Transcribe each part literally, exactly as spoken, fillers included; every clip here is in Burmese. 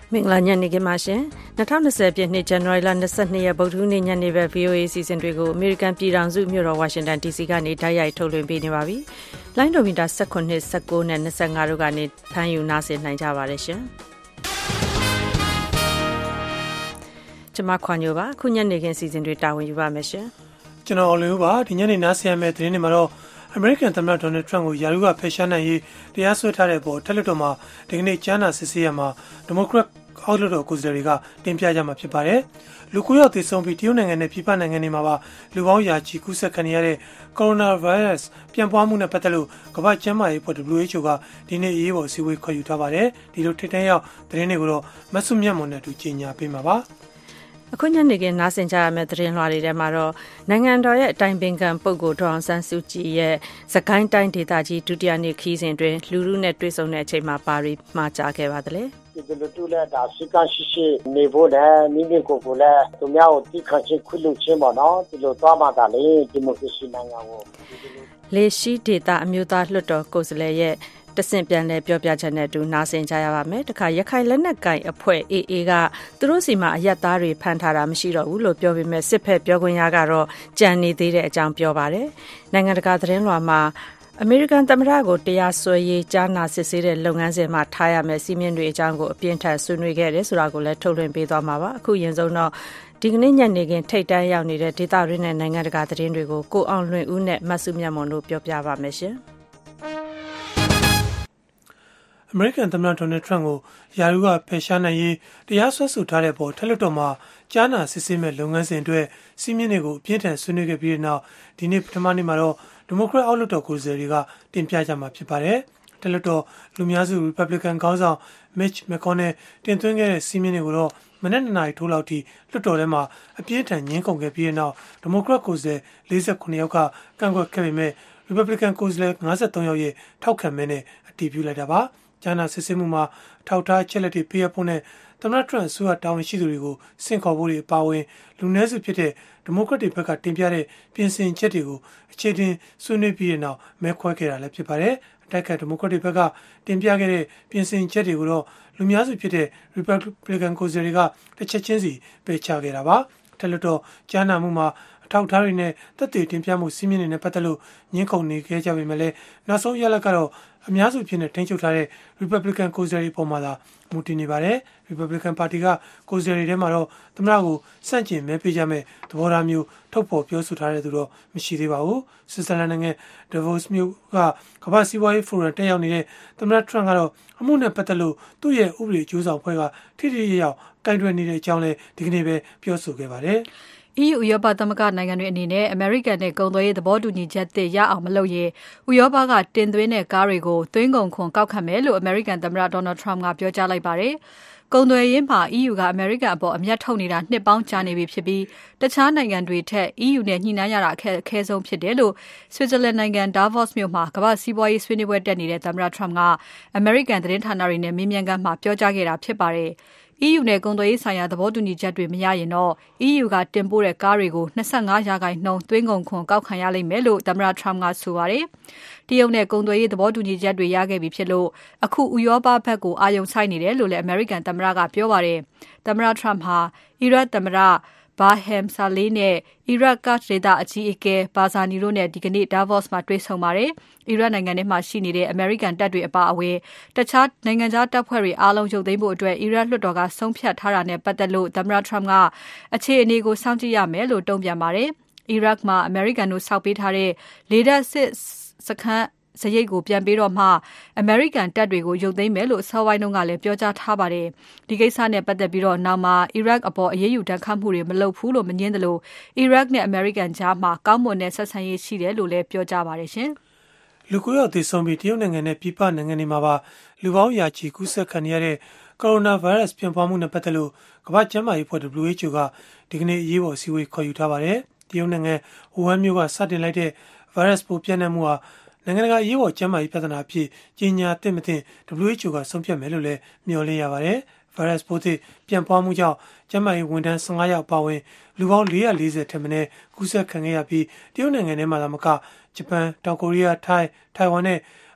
မင်္ဂလာညနေခင်းပါရှင်၂၀၂၀ပြည့်နှစ်ဇန်နဝါရီလ၂၂ရက်ဗုဒ္ဓဟူးနေ့ညနေပဲ ဗီအိုအေ စီစဉ်တွေကိုအမေရိကန်ပြည်ထောင်စုမြို့တော်ဝါရှင်တန် ဒီစီကနေတိုက်ရိုက်ထုတ်လွှင့်ပေးနေပါပြီ။လိုင်းဒိုမီတာ၁၇, ၁၉နဲ့၂၅တို့ကနေဖမ်းယူနားဆင်နိုင်ကြပါတယ်ရှင်။ကျွန်မခွန်ညိုပါခုညနေခင်းစီစဉ်တွေတာဝန်ယူပါမယ်ရှင်။ကျွန်တော်အော်လင်းဦးပါဒီညနေနားဆင်ရမယ့်သတင်းတွေမှာတော့အမေရိကန်သမ္မတဒေါ်နယ်ထရန့်ကိုယာရုကဖယ်ရှားနိုင်ရေးတရားစွဲထားတဲ့ပေါ်ထက်လွှတ်တော်မှာဒီကနေ့ကြားနာစစ်ဆေးရမှာဒီမိုကရက်အောက်လွှတ်တော်ကိုယ်စားလှယ်တွေကတင်ပြကြမှာဖြစ်ပါတယ်။လူကိုရောက်သေဆုံးပြီးတရုတ်နိုင်ငံနဲ့ပြည်ပနိုင်ငံတွေမှာပါလူပေါင်းရာချီကူးစက်ခံရတဲ့ကိုရိုနာဗိုင်းရပ်စ်ပြန်ပွားမှုနဲ့ပတ်သက်လို့ကမ္ဘာ့ကျန်းမာရေးအဖွဲ့ ဒဘလျူ အေইচ အို ကဒီနေ့အရေးပေါ်အစည်းအဝေးခေါ်ယူထားပါတယ်။ဒီလိုထိပ်တန်းရောက်သတင်းတွေကိုတော့မဆုမြတ်မွန်နဲ့အတူကြီးညာပေးမှာပါ။အခုညနေခင်းနားဆင်ကြရမယ့်သတင်းလွှာတွေထဲမှာတော့နိုင်ငံတော်ရဲ့အတိုင်ပင်ခံပုဂ္ဂိုလ်ဒေါ်အောင်ဆန်းစုကြည်ရဲ့စကိုင်းတိုင်းဒေသကြီးဒုတိယနေ့ခီးစဉ်တွင်လူလူနဲ့တွေ့ဆုံတဲ့အချိန်မှာပါရီမှာကြားခဲ့ပါသလဲဒီလိုတူလဲဒါစီကရှိရှိနေဖို့လည်းမိမိကိုယ်ကိုလည်းသူများကိုတိခတ်ချင်းခွင့်လို့ချင်းပေါ့နော်ဒီလိုသွားမှသာလေဒီမိုကရေစီနိုင်ငံကိုလေရှိဒေသအမျိုးသားလွှတ်တော်ကိုယ်စားလှယ်ရဲ့တဆင့်ပြန်လဲပြောပြချက်နဲ့အတူနားဆင်ကြရပါမယ်။တခါရခိုင်လက်နက်ကိုင်အဖွဲ့ အေအေ ကသူတို့စီမှာအယက်သားတွေဖမ်းထားတာမရှိတော့ဘူးလို့ပြောပေမဲ့စစ်ဖက်ပြောခွင့်ရကတော့ကြံနေသေးတဲ့အကြောင်းပြောပါတယ်။နိုင်ငံတကာသတင်းလွှာမှာအမေရိကန်သမ္မတကိုတရားစွဲရေးကြားနာစစ်ဆေးတဲ့လုပ်ငန်းစဉ်မှာထားရမယ့်စီမင်းတွေအကြောင်းကိုအပြင်းထန်ဆွေးနွေးခဲ့တယ်ဆိုတာကိုလည်းထုတ်လွှင့်ပေးသွားမှာပါ။အခုရင်ဆုံးတော့ဒီကနေ့ညနေခင်းထိတ်တန်းရောက်နေတဲ့ဒေသရင်းနဲ့နိုင်ငံတကာသတင်းတွေကိုကိုအောင်လွင်ဦးနဲ့မဆုမြတ်မွန်တို့ပြောပြပါမယ်ရှင်။အမေရိကန်သမ္မတဒေါ်နယ်ထရန့်ကိုယာရုကဖယ်ရှားနိုင်ရေးတရားစွဲဆိုထားတဲ့ပေါ်ထက်လွှတ်တော်မှာကြားနာစစ်ဆေးမဲ့လုပ်ငန်းစဉ်အတွက်စီးမြင့်တွေကိုအပြင်းထန်ဆွေးနွေးခဲ့ပြီးတဲ့နောက်ဒီနေ့ပထမနေ့မှာတော့ဒီမိုကရက်အောက်လွှတ်တော်ကိုယ်စားလှယ်တွေကတင်ပြကြမှာဖြစ်ပါတယ်။ထက်လွှတ်တော်လူများစု Republican ခေါင်းဆောင် Mitch McConnell တင်သွင်းခဲ့တဲ့စီးမြင့်တွေကိုတော့မနေ့နှစ်နာရီထိုးလောက်ထိလွှတ်တော်ထဲမှာအပြင်းထန်ညှင်းခုန်ခဲ့ပြီးတဲ့နောက်ဒီမိုကရက်ကိုယ်စားလှယ်၄၉ယောက်ကကန့်ကွက်ခဲ့ပေမဲ့ Republican ကိုယ်စားလှယ်၅၃ယောက်ရဲ့ထောက်ခံမဲနဲ့အတည်ပြုလိုက်တာပါ။ကြားနာစစ်ဆေးမှုမှာထောက်ထားချက်လက်တွေပေးရဖို့နဲ့သမ္မတထရန့်အစိုးရတာဝန်ရှိသူတွေကိုစင့်ခေါ်ဖို့တွေအပါအဝင်လူနည်းစုဖြစ်တဲ့ဒီမိုကရက်တွေဘက်ကတင်ပြတဲ့ပြင်ဆင်ချက်တွေကိုအခြေတင်ဆွေးနွေးပြီးတဲ့နောက်မဲခွဲခဲ့တာလည်းဖြစ်ပါတယ်။အတိုက်ကဒီမိုကရက်တွေဘက်ကတင်ပြခဲ့တဲ့ပြင်ဆင်ချက်တွေကိုတော့လူများစုဖြစ်တဲ့ Republican ကိုယ်စားလှယ်တွေကတစ်ချက်ချင်းစီပယ်ချခဲ့တာပါ။ထက်လွှတ်တော်ကြားနာမှုမှာအထောက်အထားတွေနဲ့သက်သေတင်ပြမှုစီးမြင့်တွေနဲ့ပတ်သက်လို့ညှင်းခုန်နေခဲ့ကြပေမဲ့လည်းနောက်ဆုံးရလဒ်ကတော့အများစုဖြစ်နေထိန်းချုပ်ထားတဲ့ Republican ကိုယ်စားလှယ်ပေါ်မှာသာမူတည်နေပါတယ်။ Republican ပါတီကကိုယ်စားလှယ်တွေထဲမှာတော့သမ္မတကိုစန့်ကျင်မဲပေးကြမဲ့သဘောထားမျိုးထုတ်ဖော်ပြောဆိုထားတဲ့သူတော့မရှိသေးပါဘူး။ဆွစ်ဇာလန်နိုင်ငံ Davos မြို့ကကမ္ဘာ့စီးပွားရေးဖိုရမ်တက်ရောက်နေတဲ့သမ္မတထရန့်ကတော့အမှုနဲ့ပတ်သက်လို့သူ့ရဲ့ဥပဒေအကျိုးဆောင်ဖွဲ့ကထိထိရောက်ကင်တွယ်နေတဲ့အကြောင်းလည်းဒီကနေ့ပဲပြောဆိုခဲ့ပါတယ်။ E U ဥရောပသမဂ္ဂနိုင်ငံတွေအနေနဲ့ American နဲ့ကုန်သွယ်ရေးသဘောတူညီချက်သစ်ရအောင်မလုပ်ရင်ဥရောပကတင်သွင်းတဲ့ကားတွေကိုသွင်းကုန်ခွန်ကောက်ခံမယ်လို့ American သမ္မတ Donald Trump ကပြောကြားလိုက်ပါတယ်။ကုန်သွယ်ရေးမှာ E U က American အပေါ်အမျက်ထုတ်နေတာနှစ်ပေါင်းကြာနေပြီဖြစ်ပြီးတခြားနိုင်ငံတွေထက် E U နဲ့ညှိနှိုင်းရတာအခက်အခဲဆုံးဖြစ်တယ်လို့ Switzerland နိုင်ငံ Davos မြို့မှာကမ္ဘာ့စီးပွားရေးဆွေးနွေးပွဲတက်နေတဲ့သမ္မတ Trump က American သတင်းဌာနတွေနဲ့မေးမြန်းခန်းမှာပြောကြားခဲ့တာဖြစ်ပါတယ်။ E U နဲ့ကုန်သွယ်ရေးဆိုင်ရာသဘောတူညီချက်တွေမရရင်တော့ E U ကတင်ပို့တဲ့ကားတွေကို၂၅ရာခိုင်နှုန်းသွင်းကုန်ခွန်ကောက်ခံရလိမ့်မယ်လို့သမ္မတ Trump ကဆိုပါတယ်။တရုတ်နဲ့ကုန်သွယ်ရေးသဘောတူညီချက်တွေရခဲ့ပြီဖြစ်လို့အခုဥရောပဘက်ကိုအာရုံစိုက်နေတယ်လို့လည်း American သမ္မတကပြောပါတယ်။သမ္မတ Trump ဟာအီရတ်သမ္မတBarham Saleh နဲ့ Iraq Kurd ဒေသအကြီးအကဲ Barzani တို့နဲ့ဒီကနေ့ Davos မှာတွေ့ဆုံပါတယ်။ Iraq နိုင်ငံထဲမှာရှိနေတဲ့ American တပ်တွေအပါအဝင်တခြားနိုင်ငံခြားတပ်ဖွဲ့တွေအားလုံးရုပ်သိမ်းဖို့အတွက် Iraq လွှတ်တော်ကဆုံးဖြတ်ထားတာနဲ့ပတ်သက်လို့သမ္မတ Trump ကအခြေအနေကိုစောင့်ကြည့်ရမယ်လို့တုံ့ပြန်ပါတယ်။ Iraq မှာ American တို့ဆောက်ပေးထားတဲ့လေတပ်စစ်စခန်းစရိတ်ကိုပြန်ပြီးတော့မှ American တပ်တွေကိုရုပ်သိမ်းမယ်လို့အစောပိုင်းတုန်းကလည်းပြောကြားထားပါတယ်။ဒီကိစ္စနဲ့ပတ်သက်ပြီးတော့နောက်မှာ Iraq အပေါ်အရေးယူဒဏ်ခတ်မှုတွေမလုပ်ဘူးလို့မငြင်းသလို Iraq နဲ့ American ကြားမှာကောင်းမွန်တဲ့ဆက်ဆံရေးရှိတယ်လို့လည်းပြောကြားပါတယ်ရှင်။လူကိုရောက်သေဆုံးပြီးတရုတ်နိုင်ငံနဲ့ပြည်ပနိုင်ငံတွေမှာပါလူပေါင်းရာချီကူးစက်ခံရတဲ့ကိုရိုနာဗိုင်းရပ်စ်ပြန့်ပွားမှုနဲ့ပတ်သက်လို့ကမ္ဘာ့ကျန်းမာရေးအဖွဲ့ ဒဘလျူ အေইচ အို ကဒီကနေ့အရေးပေါ်အစည်းအဝေးခေါ်ယူထားပါတယ်။တရုတ်နိုင်ငံဝူဟန်မြို့ကစတင်လိုက်တဲ့ဗိုင်းရပ်စ်ပိုးပြန့်နှံ့မှုဟာနိုင်ငံတကာအရေးပေါ်ကျန်းမာရေးပြဿနာအဖြစ်ကြီးညာသင့်မသင့် ဒဘလျူ အေইচ အို ကဆုံးဖြတ်မယ်လို့လည်းမျှော်လင့်ရပါတယ်။ ဗိုင်းရပ်စ်ပိုးသစ်ပြန့်ပွားမှုကြောင့်ကျန်းမာရေးဝန်ထမ်း၁၅ယောက်ပါဝင်လူပေါင်း၄၄၀ထက်မနည်းကူးစက်ခံခဲ့ရပြီးတရုတ်နိုင်ငံထဲမှာသာမကဂျပန်၊တောင်ကိုရီးယား၊ထိုင်း၊ထိုင်ဝမ်နဲ့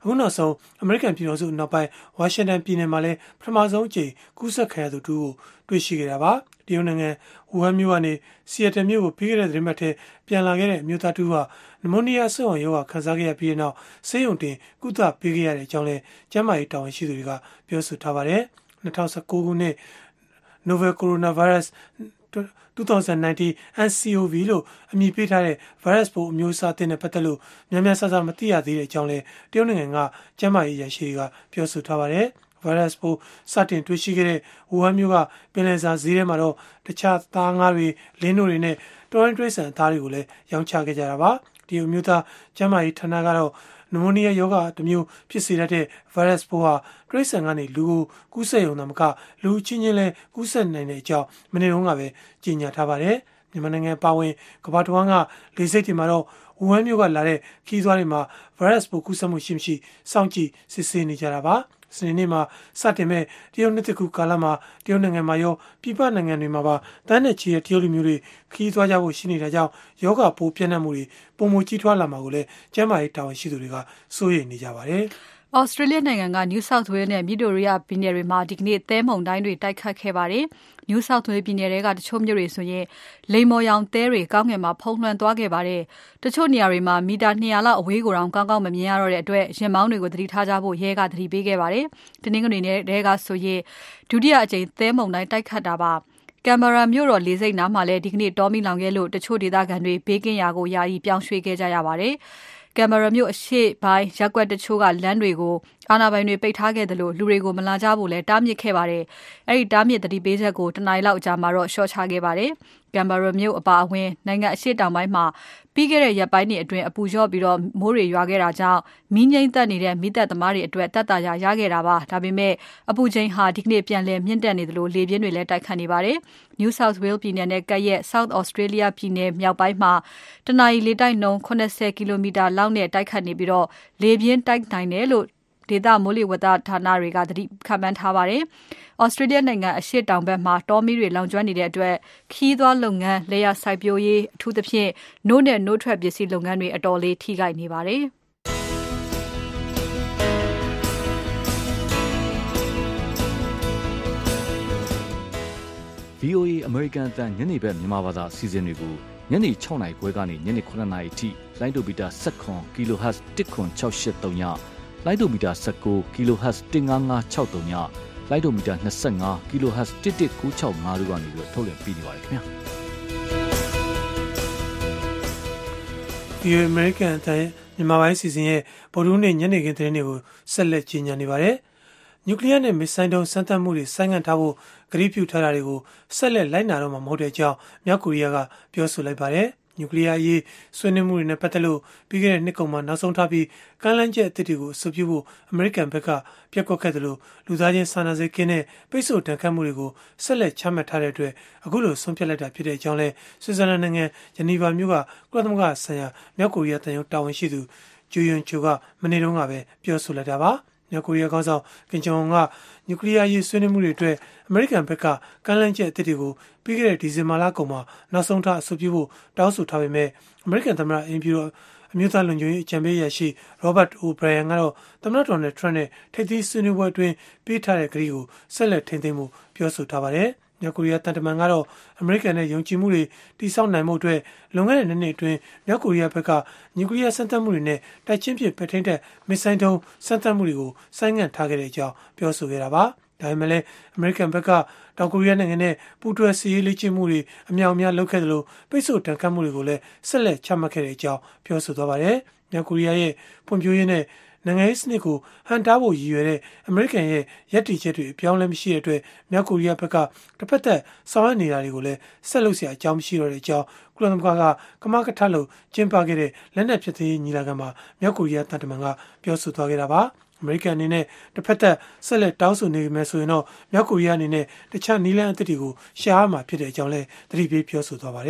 အခုနောက်ဆုံးအမေရိကန်ပြည်ထောင်စုနောက်ပိုင်းဝါရှင်တန်ပြည်နယ်မှာလည်းပထမဆုံးအကြိမ်ကူးစက်ခံရသူတူကိုတွေ့ရှိခဲ့တာပါတရုတ်နိုင်ငံဝူဟန်မြို့ကနေဆီယက်တယ်မြို့ကိုပြီးခဲ့တဲ့သတင်းပတ်ထဲပြန်လာခဲ့တဲ့အမျိုးသားတူဟာနမိုနီးယားဆွံ့အောင်ရောဂါခံစားခဲ့ရပြီးတဲ့နောက်ဆေးရုံတင်ကုသပေးခဲ့ရတဲ့အကြောင်းလည်းကျန်းမာရေးတာဝန်ရှိသူတွေကပြောဆိုထားပါတယ်၂၀၁၉ခုနှစ် Novel Coronavirus 2019 N C O V လို့အမည်ပေးထားတဲ့ virus ပိုးအမျိုးအစားအသစ်နဲ့ပတ်သက်လို့များများဆဆမသိရသေးတဲ့အကြောင်းလည်းတရုတ်နိုင်ငံကကျန်းမာရေးရရှိတွေကပြောဆိုထားပါတယ်။ virus ပိုးစတင်တွေ့ရှိခဲ့တဲ့ဝူဟန်မြို့ကပင်လယ်စာဈေးထဲမှာတော့တခြားသားငါးတွေလင်းတို့တွေနဲ့တော်ရင်တွဲဆန်အသားတွေကိုလည်းရောင်းချခဲ့ကြတာပါ။ဒီမျိုးသားကျန်းမာရေးဌာနကတော့နမိုနီးယားရောဂါတစ်မျိုးဖြစ်စေတဲ့ virus ပိုးဟာတွဲဆန်ကနေလူကိုကူးစက်ရုံသာမကလူချင်းချင်းလည်းကူးစက်နိုင်တဲ့အကြောင်းမနေ့တုန်းကပဲကြေညာထားပါတယ်။မြန်မာနိုင်ငံပါဝင်ကမ္ဘာတစ်ဝန်းကလေဆိပ်တွေမှာတော့ဝူဟန်မြို့ကလာတဲ့ခီးသွားတွေမှာ virus ပိုးကူးစက်မှုရှိမရှိစောင့်ကြည့်စစ်ဆေးနေကြတာပါ။စနေနေ့မှာစတင်မဲ့တရုတ်နှစ်တကူကာလမှာတရုတ်နိုင်ငံမှာရောပြည်ပနိုင်ငံတွေမှာပါတန်းနဲ့ချီတဲ့တရုတ်လူမျိုးတွေခီးသွားကြဖို့ရှိနေတာကြောင့်ယောဂပိုးပြန့်နှံ့မှုတွေပုံမကြီးထွားလာမှာကိုလည်းကျန်းမာရေးတာဝန်ရှိသူတွေကစိုးရိမ်နေကြပါတယ်။ Australia နိုင်ငံက New South Wales နဲ့ Victoria ပြည်နယ်တွေမှာဒီကနေ့သဲမုန်တိုင်းတွေတိုက်ခတ်ခဲ့ပါတယ်။ New South Wales ပြည်နယ်တွေကတချို့မြို့တွေဆိုရင်လိမ္မော်ရောင်သဲတွေကောင်းကင်မှာဖုံးလွှမ်းသွားခဲ့ပါတယ်။တချို့နေရာတွေမှာမီတာနှစ်ရာလောက်အဝေးကိုတောင်ကောင်းကောင်းမမြင်ရတော့တဲ့အတွက်ရင်မောင်းတွေကိုသတိထားကြဖို့ရဲကသတိပေးခဲ့ပါတယ်။တနင်္ဂနွေနေ့ကဆိုရင်ဒုတိယအကြိမ်သဲမုန်တိုင်းတိုက်ခတ်တာပါ။ကင်မရာမြို့တော်လေဆိပ်နားမှာလည်းဒီကနေ့တောမီလောင်ခဲ့လို့တချို့ဒေသခံတွေဘေးကင်းရာကိုယာယီပြောင်းရွှေ့ခဲ့ကြရပါတယ်။ကင်မရာမြို့အရှေ့ပိုင်းရပ်ကွက်တချို့ကလမ်းတွေကိုအာဏာပိုင်တွေပိတ်ထားခဲ့တယ်လို့လူတွေကိုမလာကြဖို့လည်းတားမြစ်ခဲ့ပါတယ်။အဲဒီတားမြစ်သတိပေးချက်ကိုတနားရီလောက်ကြာမှာတော့ရှော့ချခဲ့ပါတယ်။ကင်မရာမြို့အပါအဝင်နိုင်ငံအရှေ့တောင်ပိုင်းမှာပြီးခဲ့တဲ့ရက်ပိုင်းတွေအတွင်းအပူလျော့ပြီးတော့မိုးတွေရွာခဲ့တာကြောင့်မီးငြိမ်းသက်နေတဲ့မီးသက်သမားတွေအတွက်တက်တာရရခဲ့တာပါ။ဒါပေမဲ့အပူချိန်ဟာဒီကနေ့ပြန်လည်မြင့်တက်နေတယ်လို့လေပြင်းတွေလည်းတိုက်ခတ်နေပါတယ်။ New South Wales ပြည်နယ်နဲ့ကပ်ရက် South Australia ပြည်နယ်မြောက်ပိုင်းမှာတနာရီလေတိုက်နှုန်း၇၀ကီလိုမီတာလောက်နဲ့တိုက်ခတ်နေပြီးတော့လေပြင်းတိုက်နိုင်တယ်လို့ဒေသမိုးလေဝသဌာနတွေကသတိခန့်မှန်းထားပါတယ်။ Australia နိုင်ငံအရှေ့တောင်ဘက်မှာတောမီးတွေလောင်ကျွမ်းနေတဲ့အတွက်ခီးသွွားလုပ်ငန်း၊လယ်ယာစိုက်ပျိုးရေးအထူးသဖြင့်နို့နဲ့နို့ထွက်ပစ္စည်းလုပ်ငန်းတွေအတော်လေးထိခိုက်နေပါတယ်။ V O A အမေရိကန်အသံညနေဘက်မြန်မာဘာသာအစီအစဉ်တွေကိုညနေ၆နာရီခွဲကနေညနေ9နာရီအထိလိုင်းဒိုမီတာ၁၇ kHz တစ်ခွန်၆၈၃ညလိုင်းဒိုမီတာ၁၉ kHz တစ်၅၅၆၃ညလိုင်းဒိုမီတာ၂၅ kHz တစ်တစ်၉၆၅တို့ကနေပြီးထုတ်လွှင့်ပေးနေပါတယ်ခင်ဗျာဒီအမေရိကန်အသံမြန်မာပိုင်းစီစဉ်ရဲ့ဗုဒ္ဓဟူးနေ့ညနေခင်းသတင်းတွေကိုဆက်လက်ကြီးညာနေပါတယ်နျူကလ িয়ার နဲ့မစ်ဆိုင်းဒုံးစမ်းသပ်မှုတွေဆိုင်းငံ့ထားဖို့ကတိပြုထားတာတွေကိုဆက်လက်လိုက်နာတော့မှာမဟုတ်တဲ့အကြောင်းမြောက်ကိုရီးယားကပြောဆိုလိုက်ပါတယ်နျူကလ িয়ার အရေးဆွေးနွေးမှုတွေနဲ့ပတ်သက်လို့ပြီးခဲ့တဲ့နှစ်ကုန်မှာနောက်ဆုံးထားပြီးကမ်းလှမ်းချက်အသစ်တွေကိုအဆိုပြုဖို့အမေရိကန်ဘက်ကပြက်ကွက်ခဲ့တယ်လို့လူသားချင်းစာနာစိတ်ကင်းတဲ့ပိတ်ဆို့တန်ခတ်မှုတွေကိုဆက်လက်ချမှတ်ထားတဲ့အတွက်အခုလိုဆုံးဖြတ်လိုက်တာဖြစ်တဲ့အကြောင်းလဲဆွစ်ဇာလန်နိုင်ငံဂျနီဗာမြို့ကကုလသမဂ္ဂဆိုင်ရာမြောက်ကိုရီးယားတန်ယုံတာဝန်ရှိသူဂျူယွန်ချိုကမနေ့တုန်းကပဲပြောဆိုလိုက်တာပါမြောက်ကိုရီးယားခေါင်းဆောင်ကင်ဂျုံအွန်ကနျူကလ িয়ার ရေးဆွေးနွေးမှုတွေအတွက်အမေရိကန်ဘက်ကကမ်းလှမ်းချက်အသစ်တွေကိုပြီးခဲ့တဲ့ဒီဇင်ဘာလကုန်မှာနောက်ဆုံးထားအဆိုပြုဖို့တောင်းဆိုထားပေမဲ့အမေရိကန်သမ္မတအင်ဖြူတော်အမျိုးသားလုံခြုံရေးအကြံပေးရရှိရောဘတ်အိုဘရယန်ကတော့သမ္မတဒေါ်နယ်ထရန့်နဲ့ထိပ်သီးဆွေးနွေးပွဲအတွင်းပေးထားတဲ့ကတိကိုဆက်လက်ထိန်းသိမ်းမှုပြောဆိုထားပါတယ်မြောက်ကိုရီးယားတန်တမန်ကတော့အမေရိကန်နဲ့ယုံကြည်မှုတွေတိစောက်နိုင်မှုအတွက်လွန်ခဲ့တဲ့နှစ်နှစ်အတွင်းမြောက်ကိုရီးယားဘက်ကနျူကလ িয়ার စမ်းသပ်မှုတွေနဲ့တိုက်ချင်းဖြစ်ပထိန်းတဲ့မစ်ဆိုင်းဒုံးစမ်းသပ်မှုတွေကိုဆိုင်းငံ့ထားခဲ့တဲ့အကြောင်းပြောဆိုခဲ့တာပါဒါပေမဲ့လည်းအမေရိကန်ဘက်ကတောင်ကိုရီးယားနိုင်ငံနဲ့ပူးတွဲစစ်ရေးလေ့ကျင့်မှုတွေအများအများလုပ်ခဲ့တယ်လို့ပိတ်ဆို့တန်ခတ်မှုတွေကိုလည်းဆက်လက်ချမှတ်ခဲ့တဲ့အကြောင်းပြောဆိုသွားပါတယ်မြောက်ကိုရီးယားရဲ့ဖွံ့ဖြိုးရေးနဲ့နိုင်ငံရေးစနစ်ကိုဟန်တားဖို့ရည်ရွယ်တဲ့အမေရိကန်ရဲ့ရည်တည်ချက်တွေအပြောင်းလဲမရှိတဲ့အတွက်မြောက်ကိုရီးယားဘက်ကတစ်ဖက်သက်ဆောင်ရွက်နေတာတွေကိုလည်းဆက်လုပ်เสียအကြောင်းမရှိတော့တဲ့အကြောင်းကုလသမဂ္ဂကကမကထလို့ကျင်းပခဲ့တဲ့လက်နက်ဖြစ်သေးညီလာခံမှာမြောက်ကိုရီးယားတန်တမန်ကပြောဆိုသွားခဲ့တာပါအမေရိကန်အနေနဲ့တစ်ဖက်သက်ဆက်လက်တောင်းဆိုနေမယ်ဆိုရင်တော့မြောက်ကိုရီးယားအနေနဲ့တခြားနီးလန်းအသစ်တွေကိုရှားမှာဖြစ်တဲ့အကြောင်းလဲသတိပေးပြောဆိုသွားပါတယ်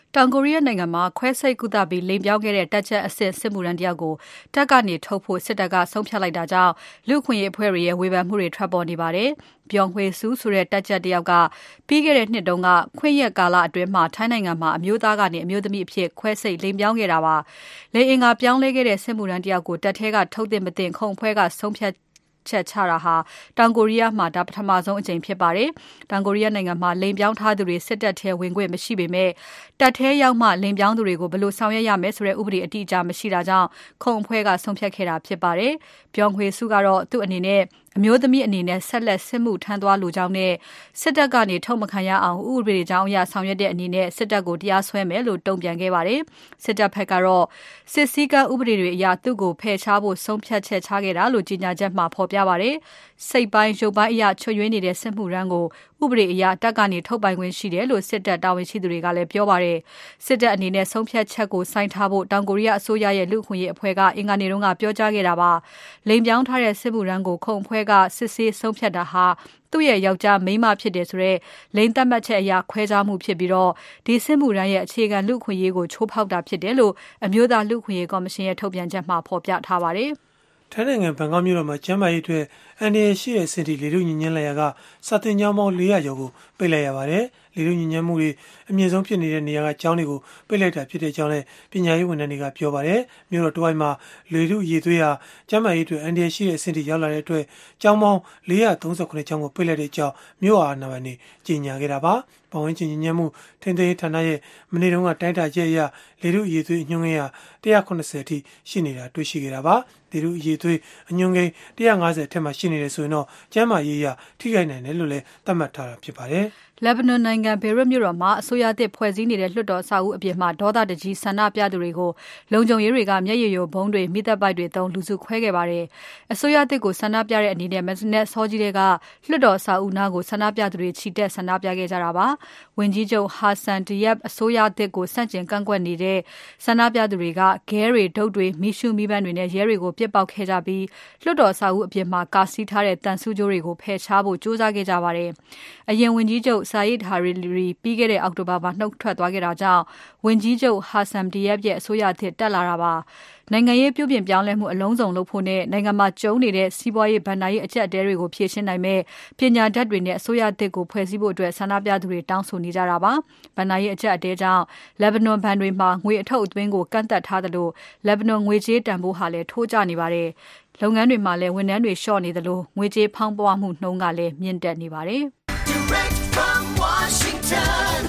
တောင်ကိုရီးယားနိုင်ငံမှာခွဲစိတ်ကုသပြီးလိမ်ပြောင်းခဲ့တဲ့တပ်ချက်အဆင့်စစ်မှုထမ်းတယောက်ကိုတပ်ကနေထုတ်ဖို့စစ်တပ်ကဆုံးဖြတ်လိုက်တာကြောင့်လူ့အခွင့်အရေးအဖွဲ့တွေရဲ့ဝေဖန်မှုတွေထွက်ပေါ်နေပါတယ်။ပြောင်ဟွေဆူဆိုတဲ့တပ်ချက်တယောက်ကပြီးခဲ့တဲ့နှစ်တုန်းကခွင့်ရက်ကာလအတွင်းမှာထိုင်းနိုင်ငံမှာအမျိုးသားကနေအမျိုးသမီးအဖြစ်ခွဲစိတ်လိမ်ပြောင်းခဲ့တာပါ။လေအင်္ဂါပြောင်းလဲခဲ့တဲ့စစ်မှုထမ်းတယောက်ကိုတပ်ထဲကထုတ်တဲ့မတင်ခုံဖွဲကဆုံးဖြတ်ချက်ချတာဟာတောင်ကိုရီးယားမှာဒါပထမဆုံးအကြိမ်ဖြစ်ပါတယ်။တောင်ကိုရီးယားနိုင်ငံမှာလိမ်ပြောင်းထားသူတွေစစ်တပ်ထဲဝင်ခွင့်မရှိပေမဲ့တပ်ထဲရောက်မှလိမ်ပြောင်းသူတွေကိုဘယ်လိုဆောင်ရွက်ရမလဲဆိုတဲ့ဥပဒေအတိအကျမရှိတာကြောင့်ခုံဖွဲကဆုံးဖြတ်ခဲ့တာဖြစ်ပါတယ်။ပြောင်ဟွေစုကတော့သူ့အနေနဲ့အမျိုးသမီးအနေနဲ့ဆက်လက်စစ်မှုထမ်းသွားလိုကြောင်းနဲ့စစ်တပ်ကနေထုတ်မခံရအောင်ဥပဒေကြောင်းအရဆောင်ရွက်တဲ့အနေနဲ့စစ်တပ်ကိုတရားစွဲမယ်လို့တုံ့ပြန်ခဲ့ပါတယ်။စစ်တပ်ဘက်ကတော့စစ်စည်းကမ်းဥပဒေတွေအရသူ့ကိုဖယ်ရှားဖို့ဆုံးဖြတ်ချက်ချခဲ့တာလို့ကြေညာချက်မှာဖော်ပြပါတယ်။စိတ်ပိုင်းရုပ်ပိုင်းအရချွတ်ယွင်းနေတဲ့စစ်မှုထမ်းကိုဥပဒေအရတပ်ကနေထုတ်ပိုင်ခွင့်ရှိတယ်လို့စစ်တပ်တာဝန်ရှိသူတွေကလည်းပြောပါတယ်။စစ်တပ်အနေနဲ့ဆုံးဖြတ်ချက်ကိုစိုင်းထားဖို့တောင်ကိုရီးယားအစိုးရရဲ့လူ့အခွင့်အရေးအဖွဲ့ကအင်္ဂါနေ့တုန်းကပြောကြားခဲ့တာပါ။လိမ်ပြောင်းထားတဲ့စစ်မှုထမ်းကိုခုံဖွဲကစစ်ဆေးဆုံးဖြတ်တာဟာသူ့ရဲ့ယောက်ျားမိန်းမဖြစ်တယ်ဆိုတော့လိင်သက်မှတ်ချက်အရခွဲခြားမှုဖြစ်ပြီးတော့ဒီစစ်မှုထမ်းရဲ့အခြေခံလူ့အခွင့်အရေးကိုချိုးဖောက်တာဖြစ်တယ်လို့အမျိုးသားလူ့အခွင့်အရေးကော်မရှင်ရဲ့ထုတ်ပြန်ချက်မှာဖော်ပြထားပါတယ်။ထိုင်းနိုင်ငံဘန်ကောက်မြို့တော်မှာကျန်းမာရေးအတွက်အန်ဒီရရှိတဲ့စင်တီလေထုညဉ့်ညမ်းလိုက်ရာကစာတင်ကျောင်းပေါင်း၄ရာကျော်ကိုပိတ်လိုက်ရပါတယ်။လေထုညဉ့်ညမ်းမှုတွေအမြင့်ဆုံးဖြစ်နေတဲ့နေရာကကျောင်းတွေကိုပိတ်လိုက်တာဖြစ်တဲ့ကြောင်းလည်းပညာရေးဝန်ထမ်းတွေကပြောပါတယ်။မြို့တော်တဝိုက်မှာလေထုရေသွေးဟာကျန်းမာရေးအတွက်အန်ဒီရရှိတဲ့စင်တီရောက်လာတဲ့အတွက်ကျောင်းပေါင်း၄၃၉ကျောင်းကိုပိတ်လိုက်တဲ့အကြောင်းမြို့အာဏာပိုင်တွေကြေညာခဲ့တာပါ။ပတ်ဝန်းကျင်ညဉ့်ညမ်းမှုထိန်းသိမ်းရေးဌာနရဲ့မနေ့တုန်းကတိုင်းတာချက်အရလေထုရေသွေးအညွှန်းကိန်းဟာ၁၇၀အထိရှိနေတာတွေ့ရှိခဲ့တာပါ။လေထုရေသွေးအညွှန်းကိန်း၁၅၀အထက်မှာရှိနေတယ်ဆိုရင်တော့ကျန်းမာရေးအရထိခိုက်နိုင်တယ်လို့လည်းသတ်မှတ်ထားတာဖြစ်ပါတယ်။လက်ဘနွန်နိုင်ငံဘေရွတ်မြို့တော်မှာအစိုးရသစ်ဖွဲ့စည်းနေတဲ့လွှတ်တော်အဆောက်အဦအပြင်မှာဒေါသတကြီးဆန္ဒပြသူတွေကိုလုံခြုံရေးတွေကမျက်ရည်ယိုဘုံတွေမိသက်ပိုက်တွေသုံးလူစုခွဲခဲ့ပါတယ်။အစိုးရသစ်ကိုဆန္ဒပြတဲ့အနေနဲ့မက်နက်စောကြီးတွေကလွှတ်တော်အဆောက်အဦနားကိုဆန္ဒပြသူတွေချီတက်ဆန္ဒပြခဲ့ကြတာပါ။ဝန်ကြီးချုပ်ဟာဆန်ဒီယပ်အစိုးရသစ်ကိုစန့်ကျင်ကန့်ကွက်နေတဲ့ဆန္ဒပြသူတွေကခဲတွေဒုတ်တွေမိရှုမီးပန်းတွေနဲ့ရဲတွေကိုပစ်ပေါက်ခဲ့ကြပြီးလွှတ်တော်အဆောက်အဦအပြင်မှာကာစီးထားတဲ့တန်ဆူးကြိုးတွေကိုဖယ်ရှားဖို့ကြိုးစားခဲ့ကြပါတယ်။အရင်ဝန်ကြီးချုပ်ဆာယစ်ဟာရီလီပြီးခဲ့တဲ့အောက်တိုဘာမှာနှုတ်ထွက်သွားခဲ့တာကြောင့်ဝန်ကြီးချုပ်ဟာဆမ်ဒီယပ်ရဲ့အစိုးရအသစ်တက်လာတာပါနိုင်ငံရေးပြုပြင်ပြောင်းလဲမှုအလုံးစုံလုပ်ဖို့နဲ့နိုင်ငံမှာကျုံနေတဲ့စီးပွားရေးဗန်နာရေးအကျပ်အတဲတွေကိုဖြေရှင်းနိုင်မဲ့ပညာတတ်တွေနဲ့အစိုးရအသစ်ကိုဖွဲ့စည်းဖို့အတွက်ဆန္ဒပြသူတွေတောင်းဆိုနေကြတာပါဗန်နာရေးအကျပ်အတဲကြောင့်လက်ဘနွန်ဘဏ်တွေမှာငွေအထုတ်အသွင်းကိုကန့်သက်ထားသလိုလက်ဘနွန်ငွေကြေးတန်ဖိုးဟာလည်းထိုးကျနေပါတယ်လုပ်ငန်းတွေမှာလည်းဝန်ထမ်းတွေလျှော့နေသလိုငွေကြေးဖောင်းပွားမှုနှုန်းကလည်းမြင့်တက်နေပါတယ်Direct from Washington,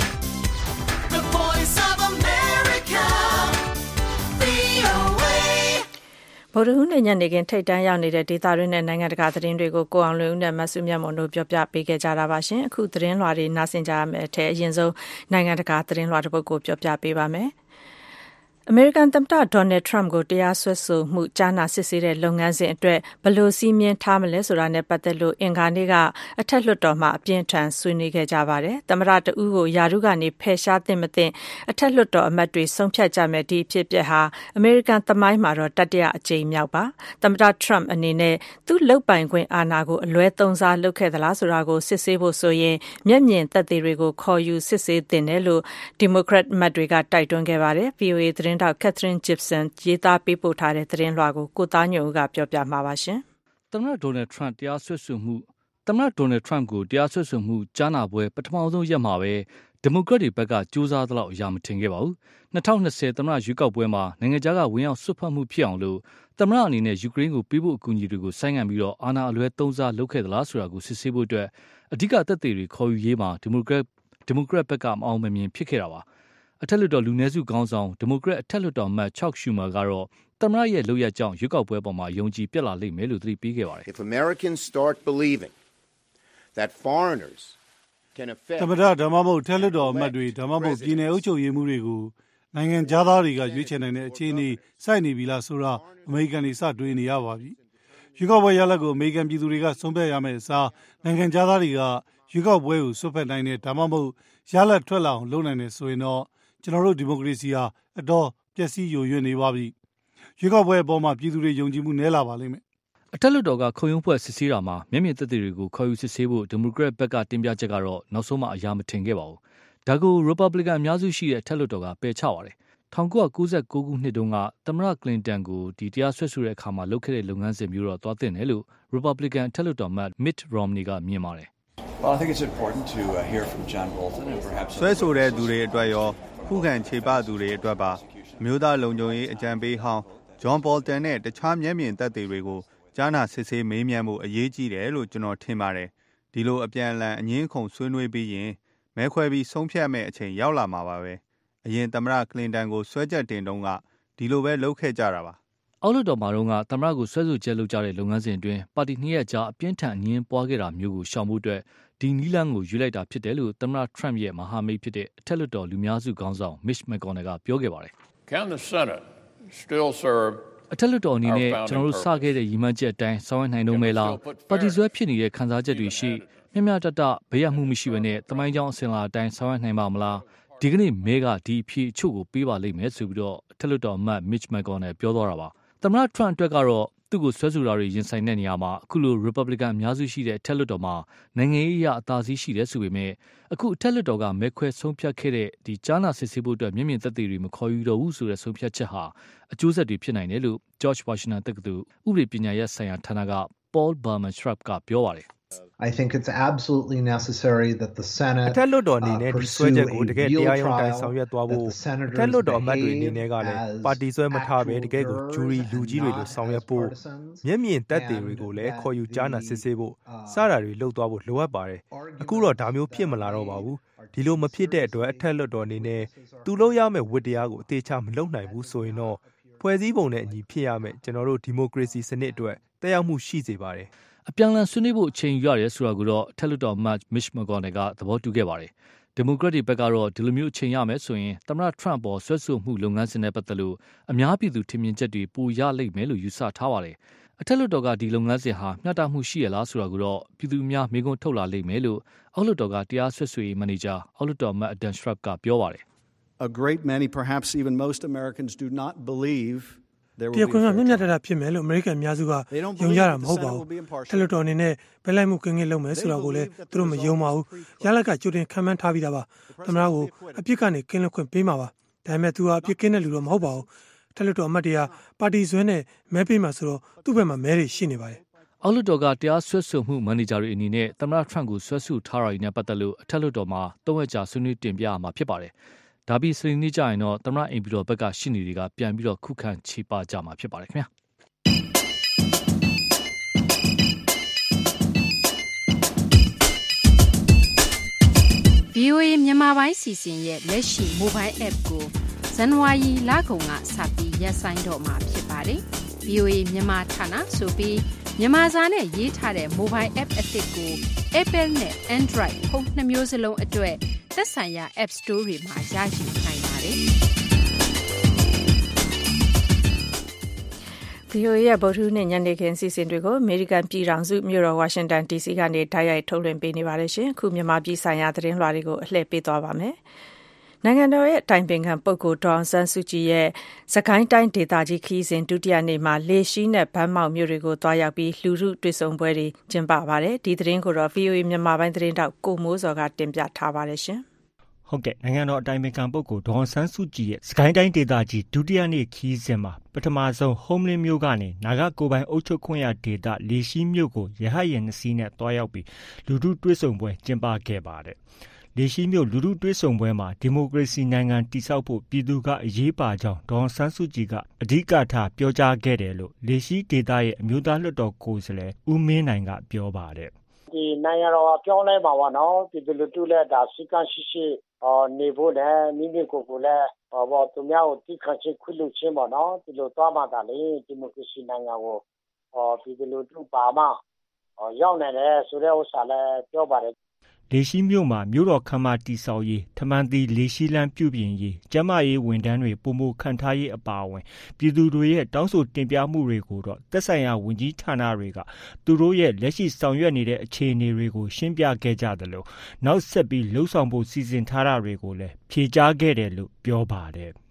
the voice of America, ဗွီအိုအေဗုဒ္ဓဟူးနေ့ညနေခင်းထိပ်တန်းရောက်နေတဲ့ဒေသတွင်းနဲ့နိုင်ငံတကာသတင်းတွေကိုကိုအောင်လွင်ဦးနဲ့မဆုမြတ်မွန်တို့ပြောပြပေးခဲ့ကြတာပါရှင်အခုသတင်းလွှာတွေနားဆင်ကြရမယ့်အထက်အရင်ဆုံးနိုင်ငံတကာသတင်းလွှာတစ်ပုဒ်ကိုပြောပြပေးပါမယ်အမေရိကန်သမ္မတဒေါ်နယ်ထရမ့်ကိုတရားစွဲဆိုမှုကြားနာစစ်ဆေးတဲ့လုပ်ငန်းစဉ်အတွက်ဘယ်လိုစည်းမျဉ်းထားမလဲဆိုတာနဲ့ပတ်သက်လို့အင်္ဂါနေ့ကအထက်လွှတ်တော်မှာအပြင်းထန်ဆွေးနွေးခဲ့ကြပါတယ်။သမ္မတတဦးကိုယာရုကနေဖယ်ရှားသင့်မသင့်အထက်လွှတ်တော်အမတ်တွေဆုံးဖြတ်ကြမယ်ဒီဖြစ်ပျက်ဟာအမေရိကန်သမိုင်းမှာတော့တတိယအကြိမ်မြောက်ပါ။သမ္မတထရမ့်အနေနဲ့သူ့လုပ်ပိုင်ခွင့်အာဏာကိုအလွဲသုံးစားလုပ်ခဲ့သလားဆိုတာကိုစစ်ဆေးဖို့ဆိုရင်မျက်မြင်သက်သေတွေကိုခေါ်ယူစစ်ဆေးသင့်တယ်လို့ဒီမိုကရက်အမတ်တွေကတိုက်တွန်းခဲ့ပါတယ်။ ဗွီအိုအေသတင်းတောက်Catherine Gibson ရေးသားပေးပို့ထားတဲ့သတင်းလွှာကိုကိုသားညွန့်ဦးကပြောပြမှာပါရှင်။သမ္မတဒေါ်နယ်ထရမ့်တရားစွဲဆိုမှုသမ္မတဒေါ်နယ်ထရမ့်ကိုတရားစွဲဆိုမှုကြားနာပွဲပထမဆုံးရက်မှာပဲဒီမိုကရက်တွေဘက်ကကြိုးစားသလောက်အရာမထင်ခဲ့ပါဘူး။၂၀၂၀သမ္မတရွေးကောက်ပွဲမှာနိုင်ငံခြားကဝင်ရောက်စွက်ဖက်မှုဖြစ်အောင်လို့သမ္မတအနေနဲ့ယူကရိန်းကိုပေးဖို့အကူအညီတွေကိုဆိုင်းငံ့ပြီးတော့အာဏာအလွဲသုံးစားလုပ်ခဲ့သလားဆိုတာကိုစစ်ဆေးဖို့အတွက်အဓိကသက်သေတွေခေါ်ယူရေးမှာဒီမိုကရက်ဒီမိုကရက်ဘက်ကမအောင်မမြင်ဖြစ်ခဲ့တာပါ။အထက်လွှတ်တော်လူနည်းစုခေါင်းဆောင်ဒီမိုကရက်အထက်လွှတ်တော်အမတ်Chuck Schumerကတော့သမ္မတရဲ့လုပ်ရပ်ကြောင့်ရွေးကောက်ပွဲပေါ်မှာယုံကြည်ပြတ်လာလိမ့်မယ်လို့သတိပေးခဲ့ပါတယ်။ If Americans start believing that foreigners can affect သမ္မတဒါမှမဟုတ်အထက်လွှတ်တော်အမတ်တွေဒါမှမဟုတ်ပြည်내အုပ်ချုပ်ရေးမှုတွေကိုနိုင်ငံသားတွေကရွေးချယ်နိုင်တဲ့အခြေအနေစိုက်နေပြီလားဆိုတာအမေရိကန်တွေစတွေးနေရပါပြီ။ရွေးကောက်ပွဲရလဒ်ကိုအမေရိကန်ပြည်သူတွေကဆုံးဖြတ်ရမယ့်အစားနိုင်ငံသားတွေကရွေးကောက်ပွဲကိုစွက်ဖက်နိုင်တဲ့ဒါမှမဟုတ်ရလဒ်ထွက်လာအောင်လုပ်နိုင်တယ်ဆိုရင်တော့ကျွန်တော်တို့ဒီမိုကရေစီဟာအတော်ပျက်စီးယိုယွင်းနေပါပြီ။ရွေးကောက်ပွဲအပေါ်မှာပြည်သူတွေယုံကြည်မှုနည်းလာပါလိမ့်မယ်။အထက်လွှတ်တော်ကခုံရုံးဖွဲ့စစ်ဆေးတာမှာမျက်မြင်သက်သေတွေကိုခေါ်ယူစစ်ဆေးဖို့ဒီမိုကရက်ဘက်ကတင်ပြချက်ကတော့နောက်ဆုံးမှအရာမထင်ခဲ့ပါဘူး။ဒါကို Republican အများစုရှိတဲ့အထက်လွှတ်တော်ကပယ်ချပါတယ်။၁၉၉၉ခုနှစ်တုန်းကသမ္မတကလင်တန်ကိုဒီတရားစွဲဆိုတဲ့အခါမှာလုပ်ခဲ့တဲ့လုပ်ငန်းစဉ်မျိုးတော့သွားသင့်တယ်လို့ Republican အထက်လွှတ်တော်အမတ် Mitt Romney ကမြင်ပါတယ်။ Well, I think it's important to uh, hear from John Bolton and perhaps ဆွဲဆိုတဲ့သူတွေအတွက်ရောခုခံခြေပသူတွေအတွက်ပါမြို့သားလုံခြုံရေးအကြံပေးဟောင်း John Bolton နဲ့တခြားမျက်မြင်သက်သေတွေကိုကြားနာစစ်ဆေးမေးမြန်းမှုအရေးကြီးတယ်လို့ကျွန်တော်ထင်ပါတယ်။ဒီလိုအပြန်အလှန်အငင်းခုန်ဆွေးနွေးပြီးရင်မဲခွဲပြီးဆုံးဖြတ်မဲ့အချိန်ရောက်လာမှာပါပဲ။အရင်သမ္မတကလင်တန်ကိုဆွဲချက်တင်တုန်းကဒီလိုပဲလုပ်ခဲ့ကြတာပါ။အောက်လွှတ်တော်မှာတော့ကသမ္မတကိုဆွဲဆိုချက်လုပ်ကြတဲ့လုပ်ငန်းစဉ်အတွင်းပါတီနှစ်ရပ်ကြားအပြင်းထန်အငင်းပွားခဲ့တာမျိုးကိုရှောင်ဖို့အတွက်ဒီနီလန်းကိုရွေးလိုက်တာဖြစ်တယ်လို့သမ္မတ Trump ရဲ့မဟာမိတ်ဖြစ်တဲ့အထက်လွှတ်တော်လူများစုခေါင်းဆောင် Mitch McConnell ကပြောခဲ့ပါတယ်။ Can the Senate still serve အထက်လွှတ်တော်အနေနဲ့ကျွန်တော်တို့စခဲ့တဲ့ရည်မှန်းချက်အတိုင်းဆောင်ရွက်နိုင်တော့မဲလားပါတီဆွဲဖြစ်နေတဲ့ခံစားချက်တွေရှိမျှမျှတတဘေးရမှုမရှိဘဲနဲ့တမိုင်းကြောင်းအစဉ်လာအတိုင်းဆောင်ရွက်နိုင်ပါမလားဒီကနေ့မဲကဒီအဖြစ်အချို့ကိုပေးပါလိမ့်မယ်ဆိုပြီးတော့အထက်လွှတ်တော်အမတ် Mitch McConnell ပြောသွားတာပါသမ္မတ Trump အတွက်ကတော့သူ့ကိုဆွဲဆိုတာတွေရင်ဆိုင်တဲ့နေရာမှာအခုလို Republican အများစုရှိတဲ့အထက်လွှတ်တော်မှာနိုင်ငံရေးအရအသာစီးရှိတယ်ဆိုပေမဲ့အခုအထက်လွှတ်တော်ကမဲခွဲဆုံးဖြတ်ခဲ့တဲ့ဒီကြားနာစစ်ဆေးဖို့အတွက်မျက်မြင်သက်သေတွေမခေါ်ယူတော့ဘူးဆိုတဲ့ဆုံးဖြတ်ချက်ဟာအကျိုးဆက်တွေဖြစ်နိုင်တယ်လို့ George Washington တက္ကသိုလ်ဥပဒေပညာရပ်ဆိုင်ရာဌာနက Paul Berman-Shrub ကပြောပါတယ် I think it's absolutely necessary that the Senate အထက်လွှတ်တော်အနေနဲ့ဒီဆွဲချက်ကိုတကယ်တရားရုံးတိုင်းဆောင်ရွက်သွားဖို့အထက်လွှတ်တော်အမတ်တွေအနေနဲ့ကလည်းပါတီဆွဲမထားဘဲတကယ်ကိုဂျူရီလူကြီးတွေလိုဆောင်ရွက်ဖို့မျက်မြင်သက်သေတွေကိုလည်းခေါ်ယူကြားနာစစ်ဆေးဖို့စတာတွေလုပ်သွားဖို့လိုအပ်ပါတယ်အခုတော့ဒါမျိုးဖြစ်မလာတော့ပါဘူးဒီလိုမဖြစ်တဲ့အတွက်အထက်လွှတ်တော်အနေနဲ့သူလို့ရမယ့်ဝတ္တရားကိုအသေးချာမလုပ်နိုင်ဘူးဆိုရင်တော့ဖွဲ့စည်းပုံနဲ့အညီဖြစ်ရမယ်ကျွန်တော်တို့ဒီမိုကရေစီစနစ်အတွက်တက်ရောက်မှုရှိစေပါတယ်အပြန်အလှန်ဆွေးနွေးဖို့အချိန်ယူရတယ်ဆိုတာကိုတော့အထက်လွှတ်တော်အမတ် Mitch McConnell ကသဘောတူခဲ့ပါတယ်။ဒီမိုကရက်တွေဘက်ကတော့ဒီလိုမျိုးအချိန်ရမယ်ဆိုရင်သမ္မတ Trump ပေါ်ဆွဲဆိုမှုလုပ်ငန်းစဉ်နဲ့ပတ်သက်လို့အများပြည်သူထင်မြင်ချက်တွေပိုရလိမ့်မယ်လို့ယူဆထားပါတယ်။အထက်လွှတ်တော်ကဒီလုပ်ငန်းစဉ်ဟာမျှတမှုရှိရလားဆိုတာကိုတော့ပြည်သူများမေးခွန်းထုတ်လာလိမ့်မယ်လို့အောက်လွှတ်တော်ကတရားဆွဲဆိုရေးမန်နေဂျာအောက်လွှတ်တော်အမတ် Adam Schiff ကပြောပါတယ်။ A great many, perhaps even most Americans do not believe တရားခွင်ကမျက်မျှတတဖြစ်မယ်လို့အမေရိကန်အများစုကယုံကြတာမဟုတ်ပါဘူး။တယ်လီတော်အနေနဲ့ဘယ်လိုက်မှုကင်းကင်းလုပ်မယ်ဆိုတာကိုလည်းသူတို့မယုံပါဘူး။ရလက်ကကြိုတင်ခံမှန်းထားပြီးသားပါ။သမ္မတကိုအပြစ်ကနေကင်းလွတ်ခွင့်ပေးမှာပါ။ဒါပေမဲ့သူကအပြစ်ကင်းတဲ့လူတော့မဟုတ်ပါဘူး။တယ်လီတော်အမတ်တွေကပါတီဆွဲနဲ့မဲပေးမှာဆိုတော့သူ့ဘက်မှာမဲတွေရှိနေပါတယ်။အောက်လွှတ်တော်ကတရားစွဲဆိုမှုမန်နေဂျာတွေအနေနဲ့သမ္မတ Trump ကိုဆွဲဆိုထားတာနဲ့ပတ်သက်လို့အထက်လွှတ်တော်မှာသုံးရက်ကြာဆွေးနွေးတင်ပြရမှာဖြစ်ပါတယ်။ဒါပြီးစနေနေ့ကျရင်တော့သမ္မတအိမ်ပြည်တော်ဘက်ကရှင်းနေတွေကပြန်ပြီးတော့ခုခံချေပကြမှာဖြစ်ပါတယ်ခင်ဗျာဗီအိုအေ မြန်မာပိုင်းစီစဉ်ရဲ့လက်ရှိ mobile app ကိုဇန်နဝါရီလကုန်ကစပြီးရပ်ဆိုင်းတော့မှာဖြစ်ပါတယ်။ ဗီအိုအေ မြန်မာဌာနဆိုပြီးမြန်မာစာနဲ့ရေးထားတဲ့ mobile app အသစ်ကို Apple နဲ့ Android ဖုန်းနှစ်မျိုးစလုံးအတွက်သက်ဆိုင်ရာ App Store တွေမှာရရှိနိုင်ပါတယ်။ဗီအိုအေရဲ့ဗုဒ္ဓဟူးနေ့ညနေခင်းစီစဉ်တွေကိုအမေရိကန်ပြည်ထောင်စုမြို့တော်ဝါရှင်တန် ဒီစီကနေတိုက်ရိုက်ထုတ်လွှင့်ပေးနေပါတယ်ရှင်။အခုမြန်မာပြည်ဆိုင်ရာသတင်းလွှာတွေကိုအလှည့်ပေးသွားပါမယ်။နိုင်ငံတော်ရဲ့အတိုင်ပင်ခံပုဂ္ဂိုလ်ဒေါ်အောင်ဆန်းစုကြည်ရဲ့စကိုင်းတိုင်းဒေသကြီးခရီးစဉ်ဒုတိယနေ့မှာလေရှိနဲ့ဗန်းမောက်မြို့တွေကိုသွားရောက်ပြီးလူထုတွေ့ဆုံပွဲတွေကျင်းပပါတယ်။ဒီသတင်းကိုတော့ ဗီအိုအေ မြန်မာပိုင်းသတင်းတောက်ကိုမိုးစောကတင်ပြထားပါတယ်ရှင်။ဟုတ်ကဲ့နိုင်ငံတော်အတိုင်ပင်ခံပုဂ္ဂိုလ်ဒေါ်အောင်ဆန်းစုကြည်ရဲ့စကိုင်းတိုင်းဒေသကြီးဒုတိယနေ့ခရီးစဉ်မှာပထမဆုံးဟုံးလင်းမြို့ကနေနာဂကိုပိုင်အုပ်ချုပ်ခွင့်ရဒေသလေရှိမြို့ကိုရဟတ်ယာဉ်နှစ်စီးနဲ့တွားရောက်ပြီးလူထုတွေ့ဆုံပွဲကျင်းပခဲ့ပါတယ်။လေရှိမြို့လူထုတွေ့ဆုံပွဲမှာဒီမိုကရေစီနိုင်ငံတည်ဆောက်ဖို့ပြည်သူကအရေးပါကြောင်းဒေါ်အောင်ဆန်းစုကြည်ကအဓိကထားပြောကြားခဲ့တယ်လို့လေရှိဒေသရဲ့အမျိုးသားလွှတ်တော်ကိုယ်စားလှယ်ဦးမင်းနိုင်ကပြောပါတယ်။ဒီနိုင်ငံတော်ပြောင်းလဲပါပါနော်ပြည်သူလူထုလည်းဒါစီကံရှိရှိအော်နေဖို့လည်းမိမိကိုယ်ကိုယ်လည်းဘောသူများကိုတိခတ်ချင်းခွလို့ချင်းပါနော်ဒီလိုသွားမှသာလေဒီမိုကရေစီနိုင်ငံကိုအော်ပြည်သူလူထုပါမှအော်ရောက်နေတယ်ဆိုတဲ့ဥစ္စာလည်းပြောပါတယ်လေရှိမြို့မှာမြို့တော်ခမ်းမတိဆောက်ရေးထမန်တီလေရှိလန်းပြုပြင်ရေးကျန်းမာရေးဝန်ထမ်းတွေပုံမခံထားရေးအပါအဝင်ပြည်သူတွေရဲ့တောင်းဆိုတင်ပြမှုတွေကိုတော့သက်ဆိုင်ရာဝန်ကြီးဌာနတွေကသူတို့ရဲ့လက်ရှိဆောင်ရွက်နေတဲ့အခြေအနေတွေကိုရှင်းပြခဲ့ကြသလိုနောက်ဆက်ပြီးလှုပ်ဆောင်ဖို့စီစဉ်ထားတာတွေကိုလည်းဖြေကြားခဲ့တယ်လို့ပြောပါတယ်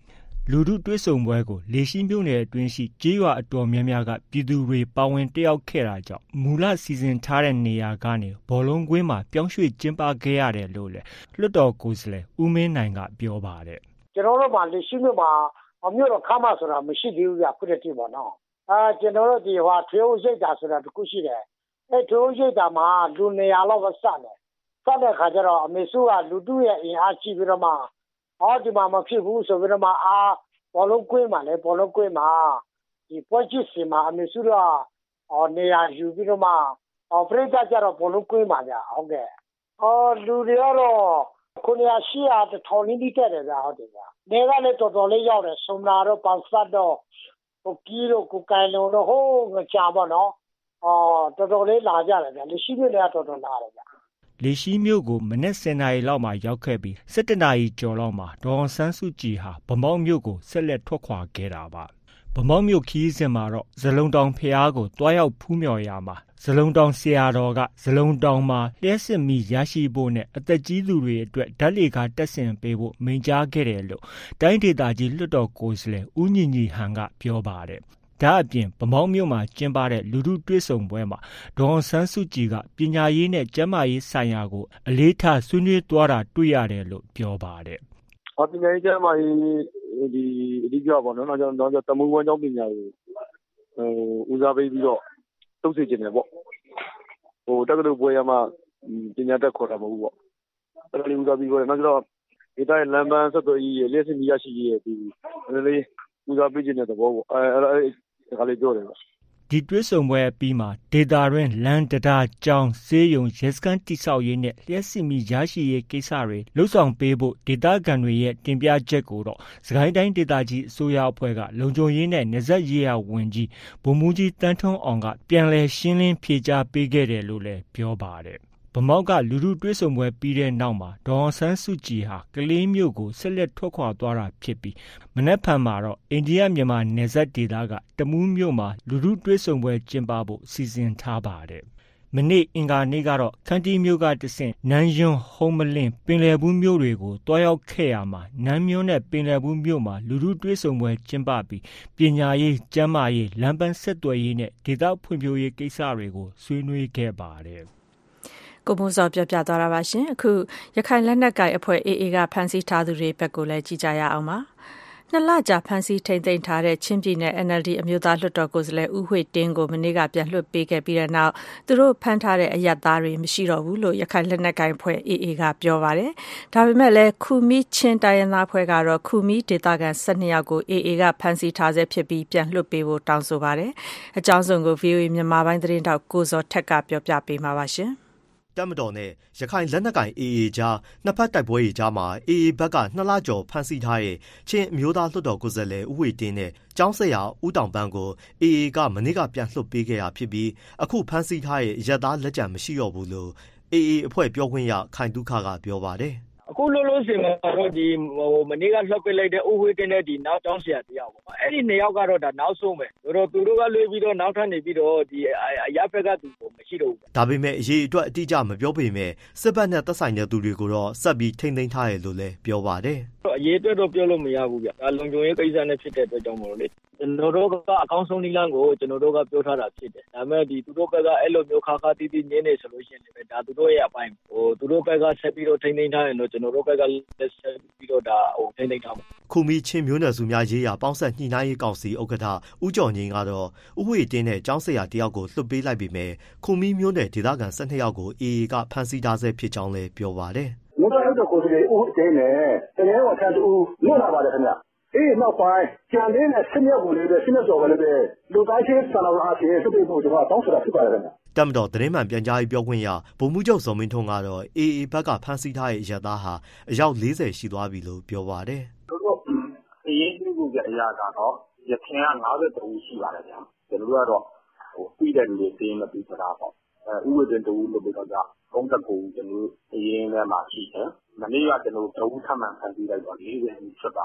လူထုတွေ့ဆုံပွဲကိုလေရှိမြို့နယ်အတွင်းရှိကျေးရွာအတော်များများကပြည်သူတွေပါဝင်တက်ရောက်ခဲ့တာကြောင့်မူလစီစဉ်ထားတဲ့နေရာကနေဘောလုံးကွင်းမှာပြောင်းရွှေ့ကျင်းပခဲ့ရတယ်လို့လည်းလွှတ်တော်ကိုယ်စားလှယ်ဦးမင်းနိုင်ကပြောပါတယ်ကျွန်တော်တို့မှာလေရှိမြို့မှာအမျိုးတော်ခါမဆိုတာမရှိသေးဘူးပြခုတည်းတည်းပေါ့နော်အာကျွန်တော်တို့ဒီဟိုထွေးဦးရိတ်တာဆိုတာတခုရှိတယ်အဲထွေးဦးရိတ်တာမှာလူနေရာလောက်ပဲစတယ်စတဲ့ခါကျတော့အမေစုကလူတူရဲ့အင်အားကြီးပြီးတော့မှအော်ဒီမှာမဖြစ်ဘူးဆိုပြီးတော့မှအာဘောလုံးကွင်းမှာလေဘောလုံးကွင်းမှာဒီပွဲကြီးစီမှာအမေစုကအော်နေရာယူပြီးတော့မှအော်ပြိတ္တကြတော့ဘောလုံးကွင်းမှာကြာဟုတ်ကဲ့အော်လူတွေကတော့ခုနေရာရှိရတဲ့ထောင်ရင်းပြီးတက်တယ်ဗျာဟုတ်တယ်ဗျာနေကလည်းတော်တော်လေးရောက်တယ်စုံနာတော့ပန်စတ်တော့ဟိုကြီးတော့ကိုကိုင်လုံးတော့ဟိုးငကြပါတော့အော်တော်တော်လေးလာကြတယ်ဗျာလက်ရှိပြည်လည်းတော်တော်လာတယ်ဗျာလေရှိမြို့ကိုမနေ့စနေနာရီလောက်မှာရောက်ခဲ့ပြီးစက်တနာရီကျော်လောက်မှာဒေါ်အောင်ဆန်းစုကြည်ဟာဗမောက်မြို့ကိုဆက်လက်ထွက်ခွာခဲ့တာပါဗမောက်မြို့ခီးစဉ်မှာတော့ဇလုံတောင်ဖျားကိုတွားရောက်ဖူးမြော်ရာမှာဇလုံတောင်ဆရာတော်ကဇလုံတောင်မှာလျှက်စစ်မီရရှိဖို့နဲ့အသက်ကြီးသူတွေအတွက်ဓာတ်လေကားတက်ဆင်ပေးဖို့မိန့်ကြားခဲ့တယ်လို့တိုင်းဒေသကြီးလွှတ်တော်ကိုယ်စားလှယ်ဦးညီညီဟန်ကပြောပါတယ်ဒါအပြင်ဗမောက်မြို့မှာကျင်းပတဲ့လူထုတွေ့ဆုံပွဲမှာဒေါ်အောင်ဆန်းစုကြည်ကပညာရေးနဲ့ကျန်းမာရေးဆိုင်ရာကိုအလေးထားဆွေးနွေးသွားတာတွေ့ရတယ်လို့ပြောပါတယ်။ဟောပညာရေးကျန်းမာရေးဒီအဓိကပေါ့နော်။နောက်ကြောင့်နောက်ကြောင့်တမူဝမ်းကြောင်းပညာကိုဟိုဦးစားပေးပြီးတော့တုံ့စေခြင်းတယ်ပေါ့။ဟိုတက္ကသိုလ်ပွဲရမှာပညာတက်ခေါ်တာမဟုတ်ဘူးပေါ့။အဲ့ဒါလေးဦးစားပြီးတော့နောက်ကြောင့်ဒီတိုင်းလမ်းပန်းဆက်သွယ်ရေးရဲ့လက်စမီရရှိရေးရဲ့ဒီလေးဦးစားပေးခြင်းတဲ့သဘောပေါ့။အဲအဲ့ဒါလေးပြောတယ်ပေါ့ဒီတွဲဆုံပွဲအပြီးမှာဒေတာတွင်လန်တတာကျောင်းစေးရုံရဲစခန်းတိဆောက်ရေးနဲ့လျှက်စစ်မီရရှိရေးကိစ္စတွေလှုပ်ဆောင်ပေးဖို့ဒေတာကန်တွေရဲ့တင်ပြချက်ကိုတော့စကိုင်းတိုင်းဒေတာကြီးအစိုးရအဖွဲ့ကလုံခြုံရေးနဲ့နယ်စပ်ရေးရာဝန်ကြီးဗိုလ်မှူးကြီးတန်းထွန်းအောင်ကပြန်လည်ရှင်းလင်းဖြေကြားပေးခဲ့တယ်လို့လည်းပြောပါတယ်ဗမောက်ကလူထုတွေ့ဆုံပွဲပြီးတဲ့နောက်မှာဒေါ်အောင်ဆန်းစုကြည်ဟာကလေးမြို့ကိုဆက်လက်ထွက်ခွာသွားတာဖြစ်ပြီးမနက်ဖြန်မှာတော့အိန္ဒိယမြန်မာနယ်စပ်ဒေသကတမူးမြို့မှာလူထုတွေ့ဆုံပွဲကျင်းပဖို့စီစဉ်ထားပါတယ်။မနေ့အင်္ဂါနေ့ကတော့ခန္တီးမြို့ကတဆင့်နန်းယွန်းဟုံးမလင်းပင်လယ်ဘူးမြို့တွေကိုတွားရောက်ခဲ့ရမှာနန်းမြို့နဲ့ပင်လယ်ဘူးမြို့မှာလူထုတွေ့ဆုံပွဲကျင်းပပြီးပညာရေးကျန်းမာရေးလမ်းပန်းဆက်သွယ်ရေးနဲ့ဒေသဖွံ့ဖြိုးရေးကိစ္စတွေကိုဆွေးနွေးခဲ့ပါတယ်။ကိုမိုးစောပြောပြသွားတာပါရှင်အခုရခိုင်လက်နက်ကိုင်အဖွဲ့ အေးအေး ကဖမ်းဆီးထားသူတွေဘက်ကိုလည်းကြည့်ကြရအောင်ပါနှစ်လကြာဖမ်းဆီးထိန်သိမ်းထားတဲ့ချင်းပြည်နယ် အန် အယ်လ် ဒီ အမျိုးသားလွှတ်တော်ကိုယ်စားလှယ်ဦးဝှေ့တင်းကိုမနေ့ကပြန်လွှတ်ပေးခဲ့ပြီးတဲ့နောက်သူတို့ဖမ်းထားတဲ့အရပ်သားတွေမရှိတော့ဘူးလို့ရခိုင်လက်နက်ကိုင်အဖွဲ့ အေးအေး ကပြောပါတယ်ဒါပေမဲ့လည်းခူမီချင်းတိုင်းရင်းသားအဖွဲ့ကတော့ခူမီဒေသခံ၁၂ယောက်ကို အေးအေး ကဖမ်းဆီးထားဆဲဖြစ်ပြီးပြန်လွှတ်ပေးဖို့တောင်းဆိုပါတယ်အကြောင်းစုံကို ဗွီအိုအေ မြန်မာပိုင်းသတင်းထောက်ကိုဇော်ထက်ကပြောပြပေးမှာပါရှင်တပ်မတော်နဲ့ရခိုင်လက်နက်ကိုင် အေးအေး ကြားနှစ်ဖက်တိုက်ပွဲတွေကြားမှာ အေးအေး ဘက်ကနှစ်လကျော်ဖမ်းဆီးထားတဲ့ချင်းအမျိုးသားလွှတ်တော်ကိုယ်စားလှယ်ဦးဝှေ့တင်းနဲ့ကျောင်းဆရာဦးတောင်ပန်းကို အေးအေး ကမနေ့ကပြန်လွှတ်ပေးခဲ့တာဖြစ်ပြီးအခုဖမ်းဆီးထားတဲ့ရက်သားလက်ကျန်မရှိတော့ဘူးလို့ အေးအေး အဖွဲ့ပြောခွင့်ရခိုင်ဒုက္ခကပြောပါတယ်အခုလောလောဆယ်မှာတော့ဒီဟိုမနေ့ကလှုပ်ပေးလိုက်တဲ့ဥဝေးတင်တဲ့ဒီနောက်ကျောင်းဆရာတယောက်ပေါ့အဲ့ဒီနှစ်ယောက်ကတော့ဒါနောက်ဆုံးပဲဆိုတော့သူတို့ကလွှဲပြီးတော့နောက်ထပ်နေပြီးတော့ဒီအရာဖက်ကသူကိုမရှိတော့ဘူးဒါပေမဲ့အရေးအတွက်အတိအကျမပြောပေမဲ့စစ်ဘက်နဲ့သက်ဆိုင်တဲ့သူတွေကိုတော့ဆက်ပြီးထိမ့်သိမ်းထားတယ်လို့လည်းပြောပါတယ်အရေးအတွက်တော့ပြောလို့မရဘူးဗျဒါလုံခြုံရေးကိစ္စနဲ့ဖြစ်တဲ့အတွက်ကြောင့်မလို့လေကျွန်တော်တို့ကအကောင်းဆုံးနည်းလမ်းကိုကျွန်တော်တို့ကပြောထားတာဖြစ်တယ်ဒါပေမဲ့ဒီသူတို့ဘက်ကအဲ့လိုမျိုးခါခါတီးတီးညင်းနေဆိုလို့ရှိရင်လည်းဒါသူတို့ရဲ့အပိုင်းဟိုသူတို့ဘက်ကဆက်ပြီးတော့ထိမ့်သိမ်းထားရင်တော့ကျွန်တော်တို့ဘက်ကလက်ဆက်ပြီးတော့ဒါဟိုထိမ့်သိမ်းထားမှာခူမီချင်းမျိုးနွယ်စုများရေးရာပေါင်းဆက်ညှိနှိုင်းရေးကောင်စီဥက္ကဋ္ဌဦးကျော်ငိန်ကတော့ဥဝေတင်းနဲ့ကျောင်းဆရာတယောက်ကိုလွှတ်ပေးလိုက်ပေမဲ့ခူမီမျိုးနယ်ဒေသခံ၁၂ယောက်ကို အေးအေး ကဖမ်းဆီးထားဆဲဖြစ်ကြောင်းလည်းပြောပါတယ်မြို့တော်တော့ကိုယ်စီဦးတင်းနဲ့တကယ်တော့ဆန်တူလွတ်လာပါတယ်ခင်ဗျအေးနောက်ပိုင်းကြံတဲ့နဲ့ဆင်းရဲကိုလည်းပဲဆင်းရဲကြော်ပဲလည်းပဲလူတိုင်းချင်းဆန္ဒအားဖြင့်သူတို့ကိုကျွန်တော်တောင်းဆိုတာဖြစ်ပါတယ်ခင်ဗျတမတော်သတင်းမှန်ပြန်ကြားရေးပြောခွင့်ရဗိုလ်မှူးချုပ်ဇော်မင်းထွန်းကတော့ အေးအေး ဘက်ကဖမ်းဆီးထားတဲ့ရက်သားဟာအယောက်၄၀ရှိသွားပြီလို့ပြောပါတယ်တို့တို့အရေးကြီးမှုကြအရာကတော့ရခင်က၅၃ဦးရှိပါတယ်ဗျာကျွန်တော်တို့ကတော့ဟိုပြီးတဲ့လူတွေသိမပြီးကြတာပေါ့အဲဥပဒေတူလို့ပြောကြ၃၉ဦးကျွန်တော်အရင်ထဲမှာရှိတယ်မနေ့ကကျွန်တော်တို့ထပ်မံဖန်တီးလိုက်တော့၄၀ဦးဖြစ်ပါ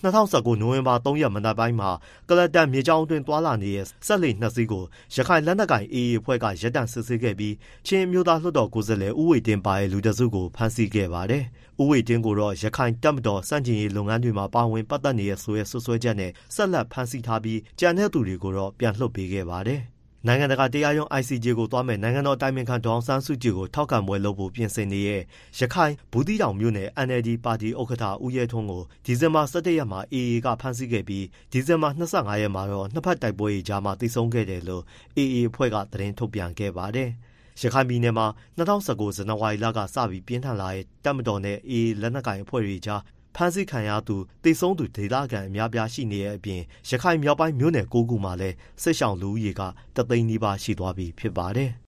၂၀၁၉ နိုဝင်ဘာ၃ရက်မနက်ပိုင်းမှာကလတန်မြေကြောင်းအတွင်းသွာလာနေတဲ့စက်လှေနှစ်စီးကိုရခိုင်လက်နက်ကိုင် အေအေ အဖွဲ့ကရပ်တန့်စစ်ဆေးခဲ့ပြီးချင်းမျိုးသားလွှတ်တော်ကိုယ်စားလှယ်ဦးဝေတင်းပါတဲ့လူတစုကိုဖမ်းဆီးခဲ့ပါတယ်။ဦးဝေတင်းကိုတော့ရခိုင်တပ်မတော်စန့်ကျင်ရေးလုပ်ငန်းတွေမှာပါဝင်ပတ်သက်နေတဲ့ဆိုရဲဆွဆွဲချက်နဲ့ဆက်လက်ဖမ်းဆီးထားပြီးကြံတဲ့သူတွေကိုတော့ပြန်လွှတ်ပေးခဲ့ပါတယ်။နိုင်ငံတကာတရားရုံး အိုင် စီ ဂျေ ကိုသွားမယ်နိုင်ငံတော်တိုင်ပင်ခံဒေါ်အောင်ဆန်းစုကြည်ကိုထောက်ခံပွဲလုပ်ဖို့ပြင်ဆင်နေတဲ့ရခိုင်ဘူးသီးတောင်မြို့နယ် အန် အယ်လ် ဒီ ပါတီဥက္ကဋ္ဌဦးရဲထွန်းကိုဒီဇင်ဘာ၁၁ရက်မှာ အေအေ ကဖမ်းဆီးခဲ့ပြီးဒီဇင်ဘာ၂၅ရက်မှာတော့နှစ်ဖက်တိုက်ပွဲတွေကြားမှာတိုက်ဆုံခဲ့တယ်လို့ အေအေ အဖွဲ့ကသတင်းထုတ်ပြန်ခဲ့ပါတယ်။ရခိုင်ပြည်နယ်မှာ၂၀၁၉ဇန်နဝါရီလကစပြီးပြင်းထန်လာတဲ့တပ်မတော်နဲ့ အေအေ လက်နက်ကိုင်အဖွဲ့တွေကြားဖမ်းဆီးခံရသူတိတ်ဆုံးသူဒေသခံအများပြားရှိနေတဲ့အပြင်ရခိုင်မြောက်ပိုင်းမြို့နယ်၉ခုမှာလည်းစစ်ရှောင်လူဦးရေကတသိန်းနီးပါးရှိသွားပြီဖြစ်ပါတယ်။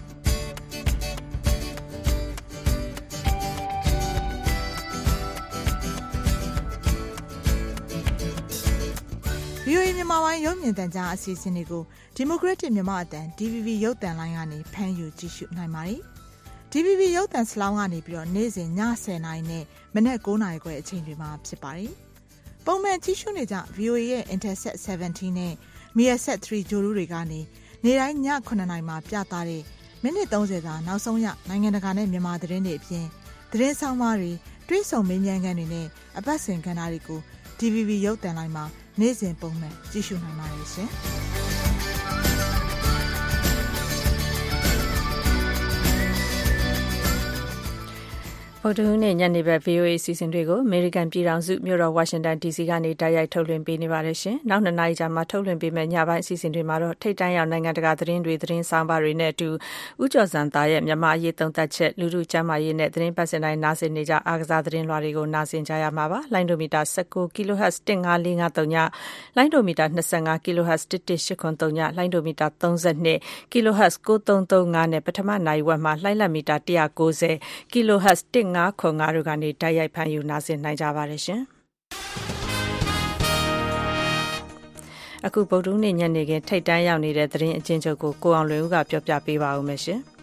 ဗွီအိုအေ မြန်မာပိုင်းရုပ်မြင်သံကြားအစီအစဉ်တွေကိုဒီမိုကရက်တစ်မြန်မာအသံ ဒီ ဗီ ဗီ ရုပ်သံလိုင်းကနေဖမ်းယူကြည့်ရှုနိုင်ပါတယ်။ဒီ ဗီ ဗီ ရုပ်သံစလောင်းကနေပြီးတော့နေ့စဉ်ညဆယ်နာရီနဲ့မနက်၉နာရီခွဲအချိန်တွေမှာဖြစ်ပါတယ်။ပုံမှန်ကြည့်ရှုနေကြ ဗီအိုအေ ရဲ့ Intelsat ဆယ်ဗန်တီးနဲ့ Measat သုံးဂြိုဟ်တုတွေကနေနေ့တိုင်းညခုနှစ်နာရီမှာပြသတဲ့မိနစ်သုံးဆယ်သာနောက်ဆုံးရနိုင်ငံတကာနဲ့မြန်မာသတင်းတွေအပြင်သတင်းဆောင်မတွေတွေးဆုံမေးမြန်းခန်းတွေနဲ့အပတ်စဉ်ကဏ္ဍတွေကို ဒီ ဗီ ဗီ ရုပ်သံလိုင်းမှာနေ့စဉ်ပုံမှန်ကြည့်ရှုနိုင်ပါတယ်ရှင်။ဗုဒ္ဓဟူးနေ့ညနေဘက် ဗွီအိုအေ အစီအစဉ်တွေကိုအမေရိကန်ပြည်ထောင်စုမြို့တော်ဝါရှင်တန် ဒီစီကနေတိုက်ရိုက်ထုတ်လွှင့်ပေးနေပါတယ်ရှင်။နောက်နှစ်နာရီကြာမှထုတ်လွှင့်ပေးမယ့်ညပိုင်းအစီအစဉ်တွေမှာတော့ထိပ်တန်းရောက်နိုင်ငံတကာသတင်းတွေသတင်းဆောင်ပါတွေနဲ့အတူဦးကျော်စံသားရဲ့မြန်မာအရေးသုံးသပ်ချက်လူထုကျန်းမာရေးနဲ့သတင်းပတ်စင်တိုင်းနားဆင်နေကြအားကစားသတင်းလွှာတွေကိုနားဆင်ကြရမှာပါ။လိုင်းဒိုမီတာ၁၉ kHz ၁၅၄၅၃ညလိုင်းဒိုမီတာ၂၅ kHz ၁၁၈ခွန်၃ညလိုင်းဒိုမီတာ၃၂ kHz ၉၃၃၅နဲ့ပထမနိုင်ဝက်မှာလိုင်းလက်မီတာ၁၉၀ kHz ၁၅ခွန်၅တို့ကနေတိုက်ရိုက်ဖမ်းယူနားဆင်နိုင်ကြပါတယ်ရှင်။အခုဗုဒ္ဓဟူးနေ့ညနေခင်းထိပ်တန်းရောက်နေတဲ့သတင်းအကျဉ်းချုပ်ကိုကိုအောင်လွင်ဦးကပြောပြပေးပါဦးမယ်ရှင်။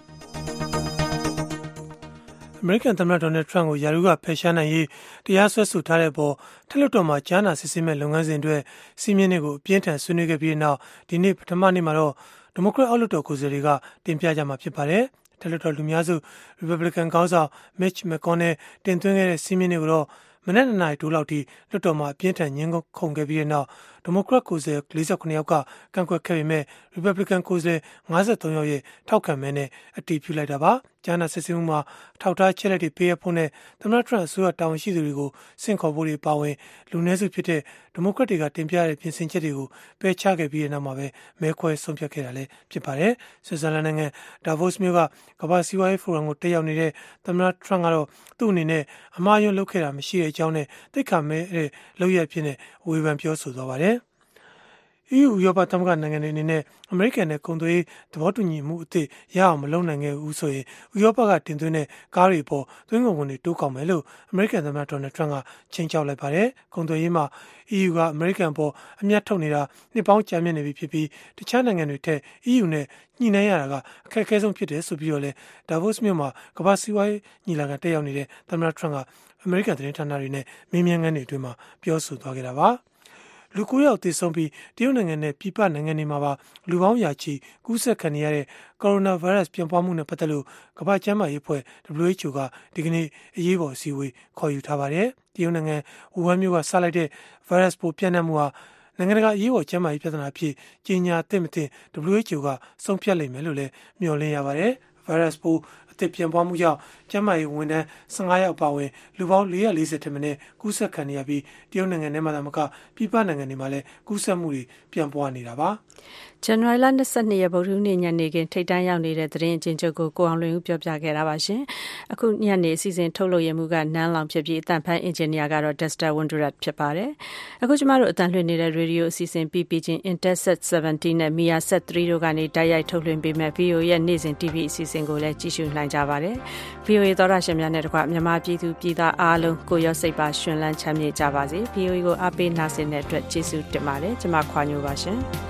အမေရိကန်သမ္မတဒေါ်နယ်ထရန့်ကိုယာရုကဖယ်ရှားနိုင်ရေးတရားစွဲဆိုထားတဲ့ပေါ်ထက်လွှတ်တော်မှာကြားနာစစ်ဆေးမဲ့လုပ်ငန်းစဉ်တွေစီမင်းတွေကိုအပြင်းထန်ဆွေးနွေးခဲ့ပြီးနောက်ဒီနေ့ပထမနေ့မှာတော့ဒီမိုကရက်အောက်လွှတ်တော်ကိုယ်စားလှယ်တွေကတင်ပြကြမှာဖြစ်ပါတယ်။ထက်လွှတ်တော်လူများစု Republican ခေါင်းဆောင် Mitch McConnell တင်သွင်းခဲ့တဲ့စီမင်းတွေကိုတော့မနက်နှစ်နာရီတိုးလောက်ထိလွှတ်တော်မှာအပြင်းထန်ညှင်းခုန်ခဲ့ပြီးတဲ့နောက်ဒီမိုကရက်ကိုယ်စားလှယ်၄၉ယောက်ကကန့်ကွက်ခဲ့ပေမဲ့ Republican ကိုယ်စားလှယ်၅၃ယောက်ရဲ့ထောက်ခံမဲနဲ့အတည်ပြုလိုက်တာပါ။ကြားနာစစ်ဆေးမှုမှာထောက်ထားချက်လက်တွေပေးရဖို့နဲ့သမ္မတထရန့်အစိုးရတာဝန်ရှိသူတွေကိုစင့်ခေါ်ဖို့တွေပါဝင်လူနည်းစုဖြစ်တဲ့ဒီမိုကရက်တွေကတင်ပြတဲ့ပြင်ဆင်ချက်တွေကိုပယ်ချခဲ့ပြီးတဲ့နောက်မှာပဲမဲခွဲဆုံးဖြတ်ခဲ့တာလည်းဖြစ်ပါတယ်။ဆွစ်ဇာလန်နိုင်ငံဒါဗို့စ်မြို့ကကမ္ဘာစီးပွားရေးဖိုရမ်ကိုတက်ရောက်နေတဲ့သမ္မတထရန့်ကတော့သူ့အနေနဲ့အမှားယွင်းလုပ်ခဲ့တာမရှိတဲ့အကြောင်းနဲ့သိက္ခာမဲ့တဲ့လုပ်ရဖြစ်နေဝေဖန်ပြောဆိုသွားပါတယ်။ အီးယူ ဥရောပသမဂ္ဂနိုင်ငံတွေအနေနဲ့အမေရိကန်နဲ့ကုန်သွယ်ရေးသဘောတူညီမှုအသစ်ရအောင်မလုပ်နိုင်ခဲ့ဘူးဆိုရင်ဥရောပကတင်သွင်းတဲ့ကားတွေပေါ်သွင်းကုန်ခွန်တွေတိုးကောက်မယ်လို့အမေရိကန်သမ္မတဒေါ်နယ်ထရန့်ကချိန်ချောက်လိုက်ပါတယ်။ကုန်သွယ်ရေးမှာ အီးယူကအမေရိကန်ပေါ်အမြတ်ထုတ်နေတာနှစ်ပေါင်းကြာမြင့်နေပြီဖြစ်ပြီးတခြားနိုင်ငံတွေထက်အီးယူနဲ့ညှိနှိုင်းရတာကအခက်အခဲဆုံးဖြစ်တယ်ဆိုပြီးတော့လေဒါဗို့စ်မြို့မှာကမ္ဘာစီးပွားရေးညီလာခံတက်ရောက်နေတဲ့သမ္မတထရန့်ကအမေရိကန်သတင်းဌာနတွေနဲ့မေးမြန်းခန်းတွေအတွင်းမှာပြောဆိုသွားခဲ့တာပါ။လူကိုယောက်သေဆုံးပြီးတရုတ်နိုင်ငံနဲ့ပြည်ပနိုင်ငံတွေမှာပါလူပေါင်းရာချီကူးစက်ခံနေရတဲ့ကိုရိုနာဗိုင်းရပ်စ်ပြန့်ပွားမှုနဲ့ပတ်သက်လို့ကမ္ဘာ့ကျန်းမာရေးအဖွဲ့ ဒဘလျူ အိတ်ချ်အို ကဒီကနေ့အရေးပေါ်အစည်းအဝေးခေါ်ယူထားပါတယ်။တရုတ်နိုင်ငံဝူဟန်မြို့ကစလိုက်တဲ့ဗိုင်းရပ်စ်ပိုးပြန့်နှံ့မှုဟာနိုင်ငံတကာအရေးပေါ်ကျန်းမာရေးပြဿနာအဖြစ်ကြီးညာသင့်မသင့် ဒဘလျူ အိတ်ချ်အို ကဆုံးဖြတ်လိမ့်မယ်လို့လည်းမျှော်လင့်ရပါတယ်။ဗိုင်းရပ်စ်ပိုးအသစ်ပြန့်ပွားမှုကြောင့်ကျန်းမာရေးဝန်ထမ်း၁၅ယောက်ပါဝင်လူပေါင်း၄၄၀ထက်မနည်းကူးစက်ခံနေရပြီးတရုတ်နိုင်ငံထဲမှာသာမကပြည်ပနိုင်ငံတွေမှာလည်းကူးစက်မှုတွေပြန့်ပွားနေတာပါ။ဇန်နဝါရီလ၂၂ရက်ဗုဒ္ဓဟူးနေ့ညနေခင်းထိပ်တန်းရောက်နေတဲ့သတင်းအကျဉ်းချုပ်ကိုကိုအောင်လွင်ဦးပြောပြခဲ့တာပါရှင်။အခုညနေအစီအစဉ်ထုတ်လုပ်ရမှုကနန်းလောင်ဖြစ်ပြီးအတန်ဖန်အင်ဂျင်နီယာကတော့ Dexter Wonderat ဖြစ်ပါတယ်။အခုကျမတို့အတန်လွှင့်နေတဲ့ရေဒီယိုအစီအစဉ် ပီ ပီ ချင်း Intelsat ဆယ်ဗန်တီးနဲ့ Measat သုံးတို့ကနေတိုက်ရိုက်ထုတ်လွှင့်ပေးမဲ့ ဗီအိုအေ ရဲ့နေ့စဉ် တီဗီ အစီအစဉ်ကိုလည်းကြည့်ရှုနိုင်ကြပါတယ်။ ဗီအိုအေသောတာရှင်များနဲ့တကွမြန်မာပြည်သူပြည်သားအားလုံးကိုရောစိတ်ပါရှင်လန်းချမ်းမြေ့ကြပါစေ။ ဗီအိုအေကိုအားပေးနာဆင်တဲ့အတွက်ကျေးဇူးတင်ပါတယ်။ကျွန်မခွာညိုပါရှင်။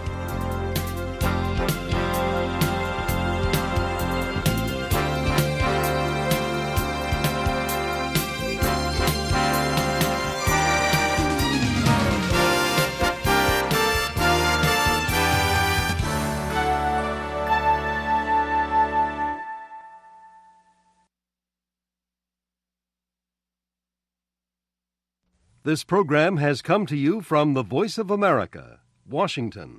This program has come to you from the Voice of America, Washington.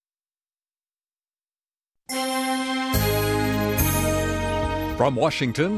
From Washington,